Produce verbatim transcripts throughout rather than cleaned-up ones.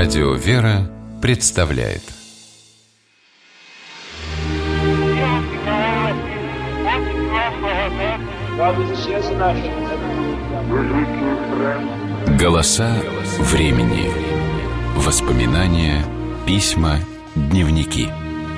Радио «Вера» представляет «Голоса времени». Воспоминания, письма, дневники.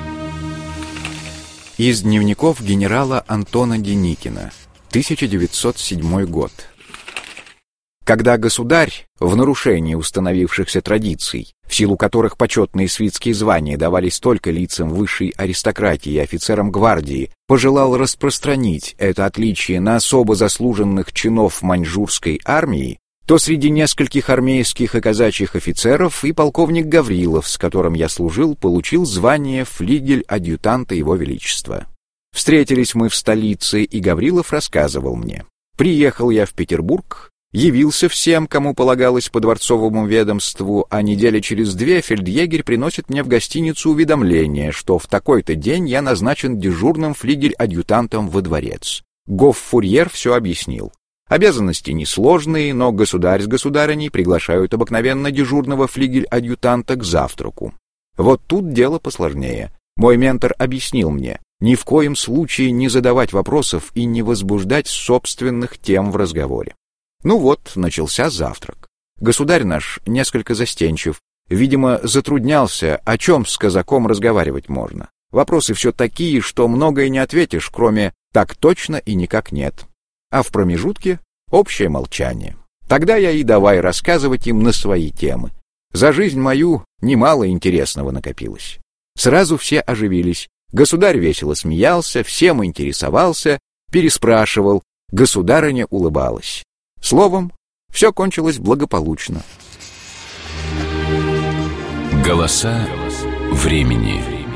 Из дневников генерала Антона Деникина, тысяча девятьсот седьмой год. Когда государь, в нарушении установившихся традиций, в силу которых почетные свитские звания давались только лицам высшей аристократии и офицерам гвардии, пожелал распространить это отличие на особо заслуженных чинов маньчжурской армии, то среди нескольких армейских и казачьих офицеров и полковник Гаврилов, с которым я служил, получил звание флигель-адъютанта Его Величества. Встретились мы в столице, и Гаврилов рассказывал мне. Приехал я в Петербург, явился всем, кому полагалось по дворцовому ведомству, а недели через две фельдъегерь приносит мне в гостиницу уведомление, что в такой-то день я назначен дежурным флигель-адъютантом во дворец. Гоффурьер все объяснил. Обязанности несложные, но государь с государыней приглашают обыкновенно дежурного флигель-адъютанта к завтраку. Вот тут дело посложнее. Мой ментор объяснил мне, ни в коем случае не задавать вопросов и не возбуждать собственных тем в разговоре. Ну вот, начался завтрак. Государь наш несколько застенчив, видимо, затруднялся, о чем с казаком разговаривать можно. Вопросы все такие, что многое не ответишь, кроме «так точно» и «никак нет». А в промежутке общее молчание. Тогда я и давай рассказывать им на свои темы. За жизнь мою немало интересного накопилось. Сразу все оживились. Государь весело смеялся, всем интересовался, переспрашивал, государыня улыбалась. Словом, все кончилось благополучно. Голоса времени.